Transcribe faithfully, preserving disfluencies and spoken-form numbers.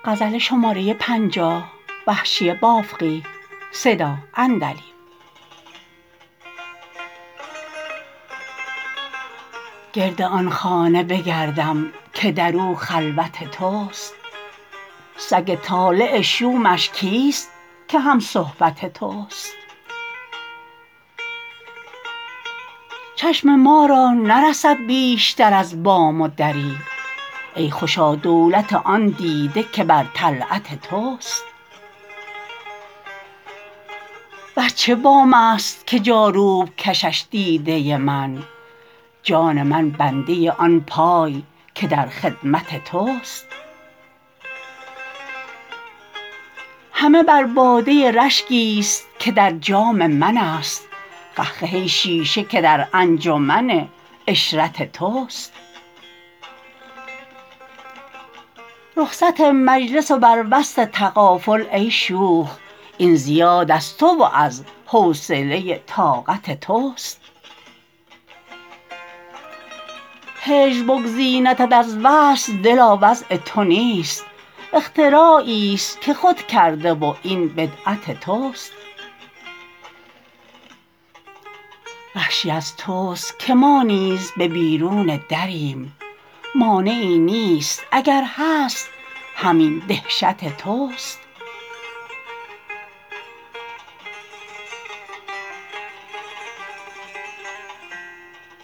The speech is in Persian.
گرد آن خانه بگردم که در او خلوت توست سگ طالع شومش کیست که هم صحبت توست چشم ما را نرسد بیشتر از بام و دری ای خوشا دولت آن دیده که بر طلعت توست بر چه بام است که جاروب کشش دیده من جان من بنده آن پای که در خدمت توست همه بر باده رشکی است که در جام من است خه خه ای شیشه که در انجمن عشرت توست رخصت مجلس و بر وصل تغافل ای شوخ این زیاد از تو و از حوصله طاقت توست هجر بگزیندت از وصل دلا وضع تو نیست اختراعی است که خود کرده و این بدعت توست وحشی از توست که ما نیز به بیرون دریم مانعی نیست اگر هست همین دهشت توست